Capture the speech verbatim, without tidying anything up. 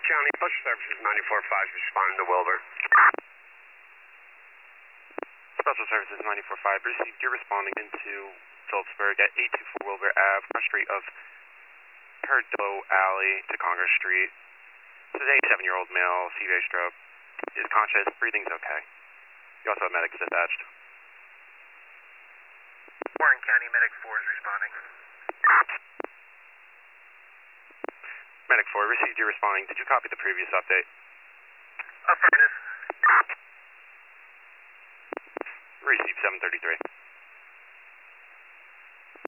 County, Special Services ninety-four five responding to Wilbur. Special Services ninety-four five received. You're responding into Phillipsburg at eight two four Wilbur Ave, cross street of Perdoe Alley to Congress Street. Today, seven-year-old male, severe stroke, is conscious, breathing's okay. You also have medics dispatched. Warren County Medic four is responding. Medic four, received. You're responding. Did you copy the previous update? Affirmative. Received seven thirty-three.